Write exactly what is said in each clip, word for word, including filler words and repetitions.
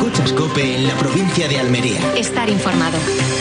Escuchas COPE en la provincia de Almería. Estar informado.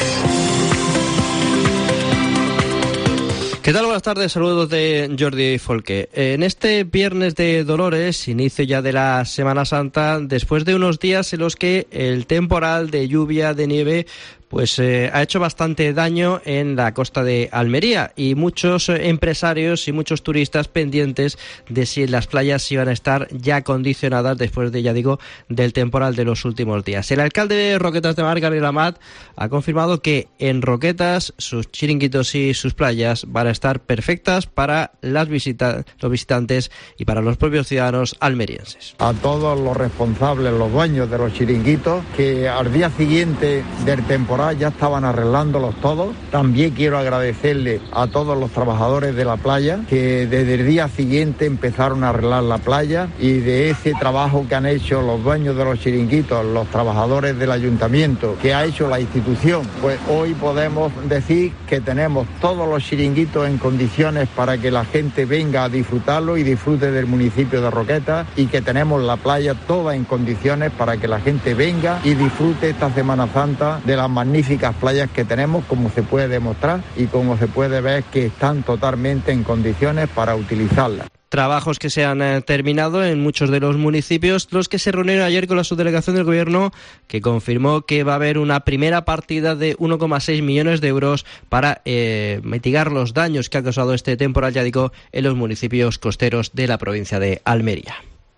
¿Qué tal? Buenas tardes, saludos de Jordi Folque. En este viernes de Dolores, inicio ya de la Semana Santa, después de unos días en los que el temporal de lluvia, de nieve, pues eh, ha hecho bastante daño en la costa de Almería, y muchos eh, empresarios y muchos turistas pendientes de si las playas iban a estar ya acondicionadas después de, ya digo, del temporal de los últimos días. El alcalde de Roquetas de Mar, Gabriel Amat, ha confirmado que en Roquetas sus chiringuitos y sus playas van a estar perfectas para las visita- los visitantes y para los propios ciudadanos almerienses. A todos los responsables, los dueños de los chiringuitos, que al día siguiente del temporal ya estaban arreglándolos todos. También quiero agradecerle a todos los trabajadores de la playa que desde el día siguiente empezaron a arreglar la playa, y de ese trabajo que han hecho los dueños de los chiringuitos, los trabajadores del ayuntamiento, que ha hecho la institución, pues hoy podemos decir que tenemos todos los chiringuitos en condiciones para que la gente venga a disfrutarlo y disfrute del municipio de Roquetas, y que tenemos la playa toda en condiciones para que la gente venga y disfrute esta Semana Santa de las magníficas playas que tenemos, como se puede demostrar y como se puede ver que están totalmente en condiciones para utilizarlas. Trabajos que se han eh, terminado en muchos de los municipios, los que se reunieron ayer con la subdelegación del Gobierno, que confirmó que va a haber una primera partida de uno coma seis millones de euros para eh, mitigar los daños que ha causado este temporal, ya digo, en los municipios costeros de la provincia de Almería.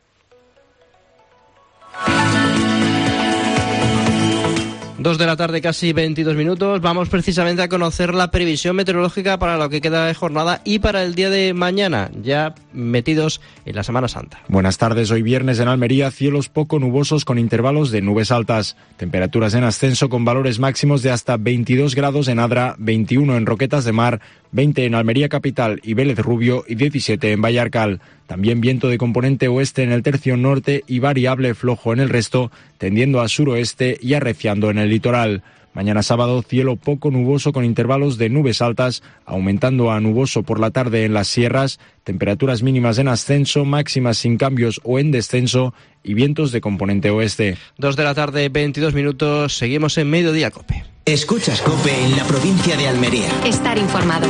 Dos de la tarde, casi veintidós minutos. Vamos precisamente a conocer la previsión meteorológica para lo que queda de jornada y para el día de mañana, ya metidos en la Semana Santa. Buenas tardes. Hoy viernes en Almería, cielos poco nubosos con intervalos de nubes altas. Temperaturas en ascenso con valores máximos de hasta veintidós grados en Adra, veintiuno en Roquetas de Mar, veinte en Almería Capital y Vélez Rubio y diecisiete en Vallarcal. También viento de componente oeste en el tercio norte y variable flojo en el resto, tendiendo a suroeste y arreciando en el litoral. Mañana sábado, cielo poco nuboso con intervalos de nubes altas, aumentando a nuboso por la tarde en las sierras, temperaturas mínimas en ascenso, máximas sin cambios o en descenso y vientos de componente oeste. Dos de la tarde, veintidós minutos, seguimos en Mediodía COPE. Escuchas COPE en la provincia de Almería. Estar informado.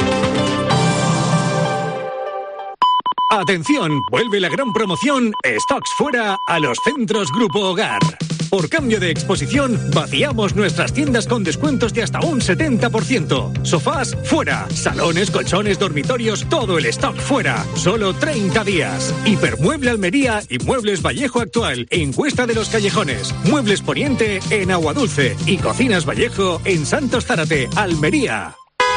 ¡Atención! Vuelve la gran promoción Stocks Fuera a los centros Grupo Hogar. Por cambio de exposición, vaciamos nuestras tiendas con descuentos de hasta un setenta por ciento. Sofás, fuera. Salones, colchones, dormitorios, todo el stock fuera. Solo treinta días. Hipermueble Almería y Muebles Vallejo Actual en Cuesta de los Callejones. Muebles Poniente en Aguadulce. Y Cocinas Vallejo en Santos Zárate, Almería.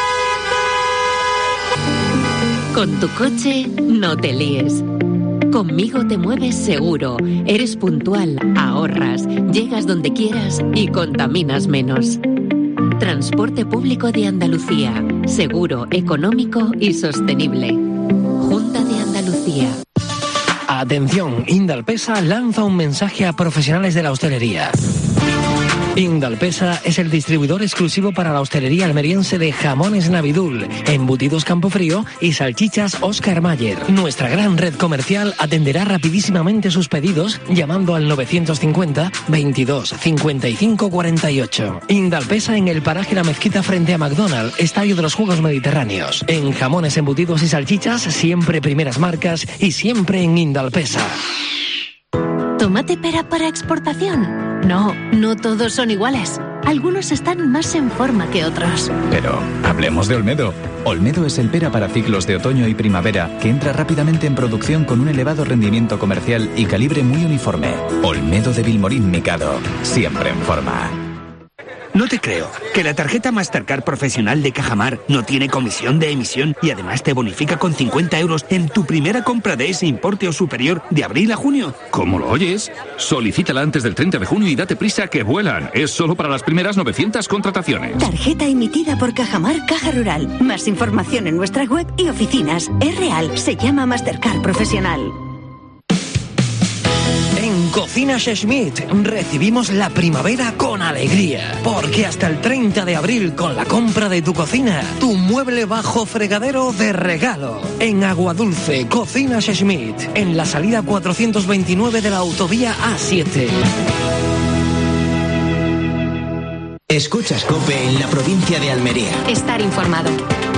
Con tu coche, no te líes. Conmigo te mueves seguro, eres puntual, ahorras, llegas donde quieras y contaminas menos. Transporte público de Andalucía, seguro, económico y sostenible. Junta de Andalucía. Atención, Indalpesa lanza un mensaje a profesionales de la hostelería. Indalpesa es el distribuidor exclusivo para la hostelería almeriense de jamones Navidul, embutidos Campofrío y salchichas Oscar Mayer. Nuestra gran red comercial atenderá rapidísimamente sus pedidos llamando al novecientos cincuenta, veintidós, cincuenta y cinco, cuarenta y ocho. Indalpesa en el paraje La Mezquita frente a McDonald's, Estadio de los Juegos Mediterráneos. En jamones, embutidos y salchichas, siempre primeras marcas y siempre en Indalpesa. ¿Tomate pera para exportación? No, no todos son iguales. Algunos están más en forma que otros. Pero hablemos de Olmedo. Olmedo es el pera para ciclos de otoño y primavera que entra rápidamente en producción con un elevado rendimiento comercial y calibre muy uniforme. Olmedo de Vilmorín Micado, siempre en forma. No te creo. Que la tarjeta Mastercard Profesional de Cajamar no tiene comisión de emisión y además te bonifica con cincuenta euros en tu primera compra de ese importe o superior de abril a junio. ¿Cómo lo oyes? Solicítala antes del treinta de junio y date prisa que vuelan. Es solo para las primeras novecientas contrataciones. Tarjeta emitida por Cajamar Caja Rural. Más información en nuestra web y oficinas. Es real. Se llama Mastercard Profesional. En Cocinas Schmidt recibimos la primavera con alegría, porque hasta el treinta de abril con la compra de tu cocina, tu mueble bajo fregadero de regalo. En Aguadulce, Cocinas Schmidt, en la salida cuatrocientos veintinueve de la autovía A siete. Escuchas COPE en la provincia de Almería. Estar informado.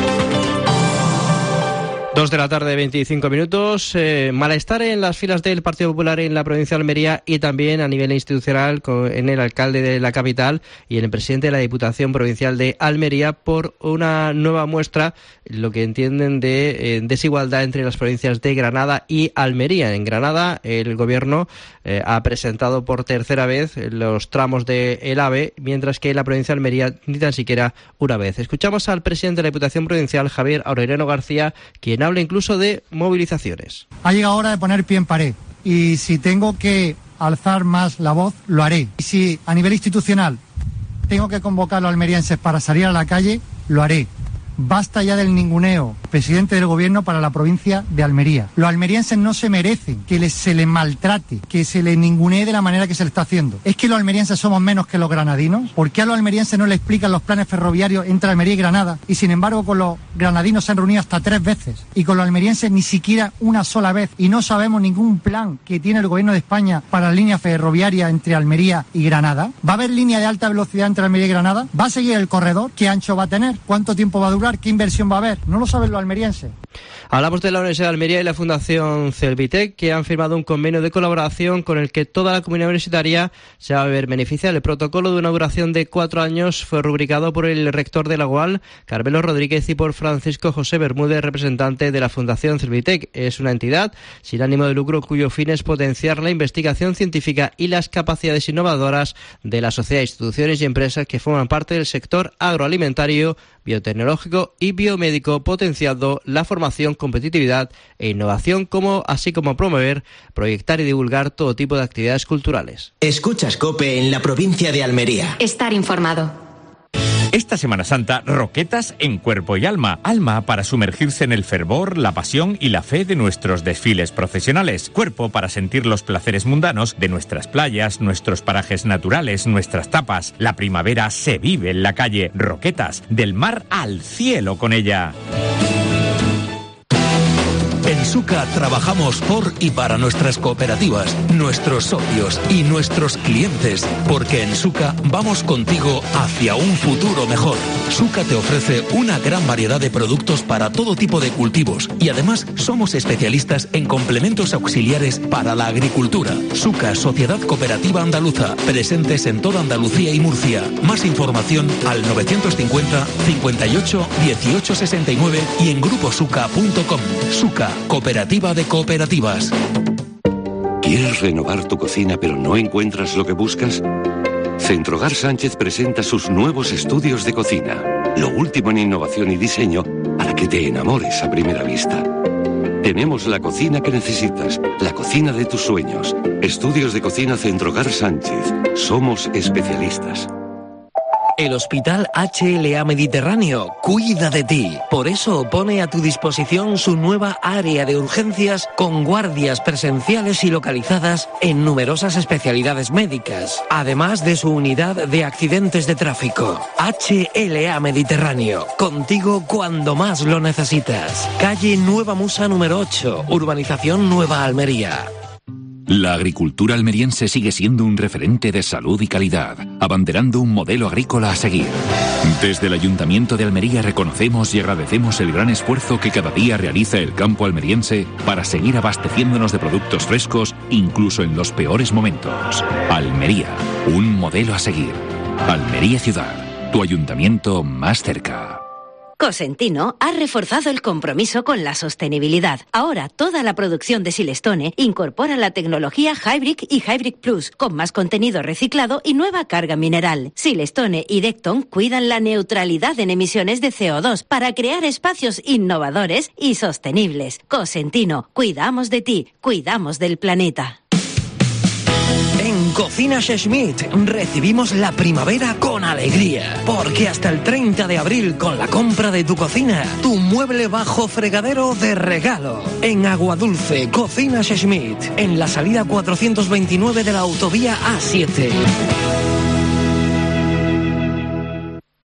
Dos de la tarde, veinticinco minutos. Eh, malestar en las filas del Partido Popular en la provincia de Almería y también a nivel institucional con, en el alcalde de la capital y en el presidente de la Diputación Provincial de Almería por una nueva muestra, lo que entienden de eh, desigualdad entre las provincias de Granada y Almería. En Granada, el gobierno eh, ha presentado por tercera vez los tramos del AVE, mientras que en la provincia de Almería ni tan siquiera una vez. Escuchamos al presidente de la Diputación Provincial, Javier Aureliano García, quien habla incluso de movilizaciones. Ha llegado hora de poner pie en pared y si tengo que alzar más la voz, lo haré. Y si a nivel institucional tengo que convocar a los almerienses para salir a la calle, lo haré. Basta ya del ninguneo, presidente del gobierno para la provincia de Almería. Los almerienses no se merecen que les, se les maltrate, que se les ningunee de la manera que se le está haciendo. ¿Es que los almerienses somos menos que los granadinos? ¿Por qué a los almerienses no le explican los planes ferroviarios entre Almería y Granada? Y sin embargo con los granadinos se han reunido hasta tres veces y con los almerienses ni siquiera una sola vez. Y no sabemos ningún plan que tiene el gobierno de España para la línea ferroviaria entre Almería y Granada. ¿Va a haber línea de alta velocidad entre Almería y Granada? ¿Va a seguir el corredor? ¿Qué ancho va a tener? ¿Cuánto tiempo va a durar? ¿Qué inversión va a haber? No lo saben los almerienses. Hablamos de la Universidad de Almería y la Fundación Celvitec, que han firmado un convenio de colaboración con el que toda la comunidad universitaria se va a ver beneficiada. El protocolo de una duración de cuatro años fue rubricado por el rector de la U A L, Carmelo Rodríguez, y por Francisco José Bermúdez, representante de la Fundación Celvitec. Es una entidad sin ánimo de lucro cuyo fin es potenciar la investigación científica y las capacidades innovadoras de la sociedad, instituciones y empresas que forman parte del sector agroalimentario, biotecnológico y biomédico, potenciando la formación, competitividad e innovación, como así como promover, proyectar y divulgar todo tipo de actividades culturales. Escuchas COPE en la provincia de Almería. Estar informado. Esta Semana Santa, roquetas en cuerpo y alma. Alma para sumergirse en el fervor, la pasión y la fe de nuestros desfiles procesionales. Cuerpo para sentir los placeres mundanos de nuestras playas, nuestros parajes naturales, nuestras tapas. La primavera se vive en la calle. Roquetas, del mar al cielo con ella. En Suca trabajamos por y para nuestras cooperativas, nuestros socios y nuestros clientes, porque en Suca vamos contigo hacia un futuro mejor. Suca te ofrece una gran variedad de productos para todo tipo de cultivos y además somos especialistas en complementos auxiliares para la agricultura. Suca, Sociedad Cooperativa Andaluza, presentes en toda Andalucía y Murcia. Más información al novecientos cincuenta, cincuenta y ocho, dieciocho sesenta y nueve y en grupo suca punto com. Suca, Cooperativa de Cooperativas. ¿Quieres renovar tu cocina pero no encuentras lo que buscas? Centrogar Sánchez presenta sus nuevos estudios de cocina. Lo último en innovación y diseño para que te enamores a primera vista. Tenemos la cocina que necesitas, la cocina de tus sueños. Estudios de cocina Centrogar Sánchez. Somos especialistas. El Hospital H L A Mediterráneo cuida de ti. Por eso pone a tu disposición su nueva área de urgencias con guardias presenciales y localizadas en numerosas especialidades médicas, además de su unidad de accidentes de tráfico. H L A Mediterráneo, contigo cuando más lo necesitas. Calle Nueva Musa número ocho, Urbanización Nueva Almería. La agricultura almeriense sigue siendo un referente de salud y calidad, abanderando un modelo agrícola a seguir. Desde el Ayuntamiento de Almería reconocemos y agradecemos el gran esfuerzo que cada día realiza el campo almeriense para seguir abasteciéndonos de productos frescos, incluso en los peores momentos. Almería, un modelo a seguir. Almería Ciudad, tu ayuntamiento más cerca. Cosentino ha reforzado el compromiso con la sostenibilidad. Ahora toda la producción de Silestone incorpora la tecnología Hybrid y Hybrid Plus, con más contenido reciclado y nueva carga mineral. Silestone y Decton cuidan la neutralidad en emisiones de C O dos para crear espacios innovadores y sostenibles. Cosentino, cuidamos de ti, cuidamos del planeta. En Cocinas Schmidt recibimos la primavera con alegría, porque hasta el treinta de abril, con la compra de tu cocina, tu mueble bajo fregadero de regalo. En Aguadulce, Cocinas Schmidt, en la salida cuatrocientos veintinueve de la autovía A siete.